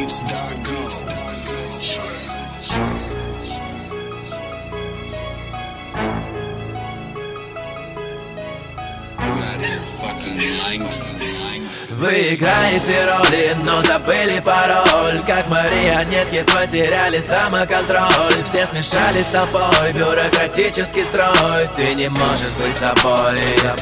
Вы играете роли, но забыли пароль. Как марионетки потеряли самоконтроль. Все смешались с толпой, бюрократический строй. Ты не можешь быть собой.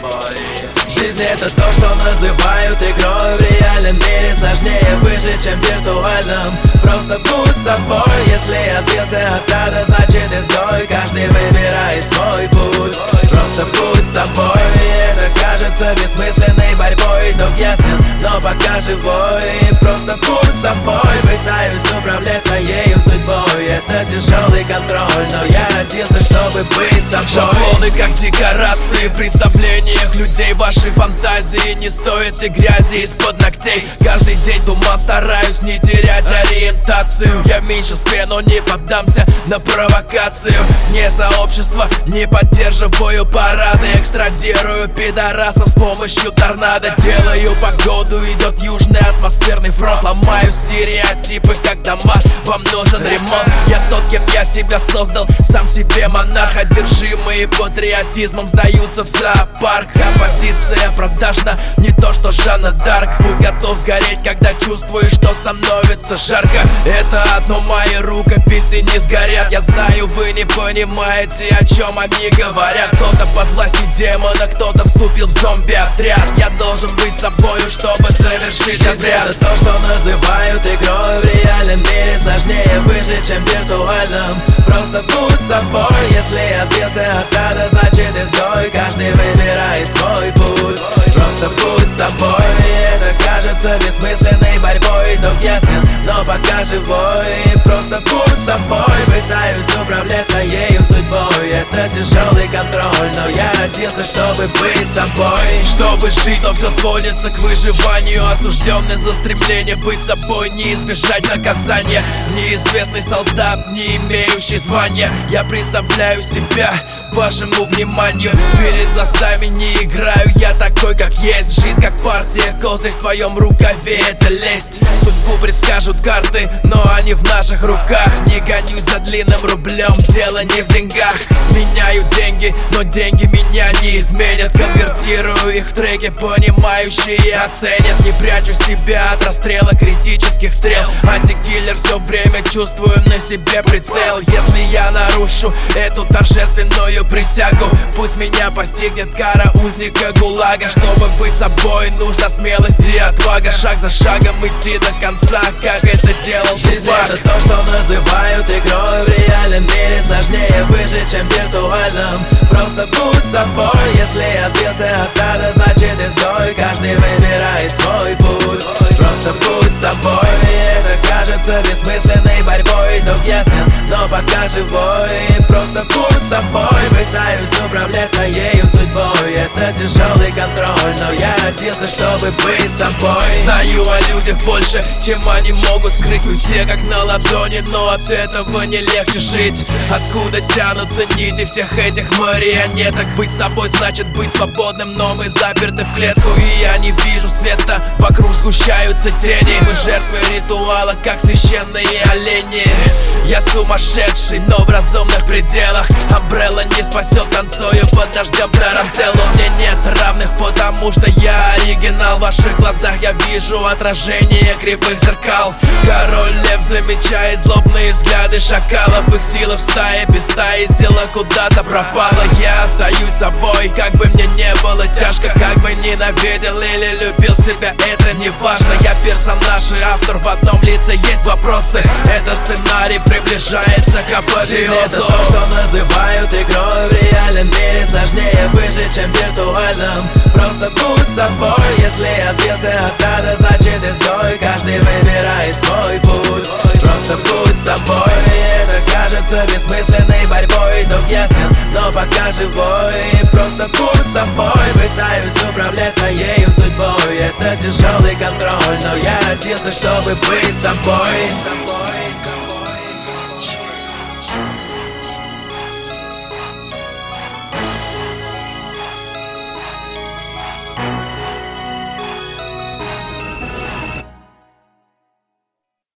Жизнь — это то, что называют игрой. В реальном мире сложнее выжить, чем в виртуальном. Просто будь собой. Если отбился от стада, значит изгой. Каждый выбирает свой путь. Просто будь собой. Это кажется бессмысленной борьбой. Итог ясен, но пока живой. Просто будь собой. Пытаюсь управлять своей судьбой. Это тяжелый контроль, но я родился, чтобы быть собой. Шаблоны как декорации в представлениях людей. Ваши фантазии не стоят и грязи из-под ногтей. Каждый день туман, стараюсь не терять ориентацию. Я в меньшинстве, но не поддамся на провокацию. Не сообщество, не поддерживаю парады. Экстрадирую пидорасов с помощью торнадо. Делаю погоду, идет южный атмосферный фронт. Ломаю стереотипы, как дома, вам нужен ремонт. Я тот, кем я себя создал, сам себе монарх. Одержимые патриотизмом сдаются в зоопарк. Оппозиция продажна, не то что Жанна Дарк. Будь готов сгореть, когда чувствуешь, что становится жарко. Это одно, мои рукописи не сгорят. Я знаю, вы не понимаете, о чем они говорят. Кто-то под властью демона, кто-то вступил в зомби-отряд. Я должен быть собою, чтобы совершить обряд. Это то, что называют игрой. В реальном мире сложнее выжить, чем в виртуальном. Просто будь собой. Если отбился от стада, значит изгой. Каждый выбирает свой путь. Просто будь собой. Это кажется бессмысленной борьбой. Итог ясен, но пока живой. Просто будь собой. Пытаюсь управлять своей судьбой. Это тяжелый контроль, но я родился, чтобы быть собой. Чтобы жить, но все сводится к выживанию. Осужденный за стремление быть собой, не избежать наказания. Неизвестный солдат, не имеющий звания. Я представляю себя вашему вниманию. Перед глазами не играю, я такой, как есть. Жизнь как партия, козырь в твоем рукаве, это лесть. Судьбу предскажут карты, но они в наших руках. Не гонюсь за длинным рублем, дело не в деньгах. Меняю деньги, но деньги меня не изменят. Конвертирую их в треки, понимающие оценят. Не прячу себя от расстрела критических стрел. Антикиллер, все время чувствую на себе прицел. Если я нарушу эту торжественную присягу, пусть меня постигнет кара узника ГУЛАГа. Чтобы быть собой, нужна смелость и отвага. Шаг за шагом идти до конца, как это делал Жизнь — это то, что называют игрой. В реальном мире сложнее выжить, чем в виртуальном. Просто будь собой. Если отбился от стада, значит изгой. Каждый выбирает свой путь. Просто будь собой. Это кажется бессмысленной борьбой. Итог ясен, но пока живой. Просто будь собой. Пытаюсь управлять своей судьбой. Это тяжелый контроль, но я родился, чтобы быть собой. Знаю о людях больше, чем они могут скрыть. Вы все как на ладони, но от этого не легче жить. Откуда тянутся нити всех этих марионеток? Быть собой значит быть свободным, но мы заперты в клетку. И я не вижу света, вокруг сгущаются тени. Мы жертвы ритуала, как священные олени. Я сумасшедший, но в разумных пределах. Амбрелла не спасет, танцую под дождем тарантеллу. Мне нет равных, потому что я оригинал. В ваших глазах я вижу отражение кривых зеркал. Король лев замечает злобные взгляды шакалов. Их сила в стае, без стаи сила куда-то пропала. Я остаюсь собой, как бы мне не было тяжко. Как бы ненавидел или любил себя, это не важно. Я персонаж и автор, в одном лице есть вопросы. Этот сценарий приближается к апофеозу. Жизнь — это то, что называют игрой. В реальном мире сложнее выжить, чем в виртуальном. Просто будь собой. Если отбился от стада, значит изгой. Каждый выбирает свой путь. Просто будь собой. Это кажется бессмысленной борьбой. Итог ясен, но пока живой. Просто будь собой. Пытаюсь управлять своей судьбой. Это тяжелый контроль, но я родился, чтобы быть собой.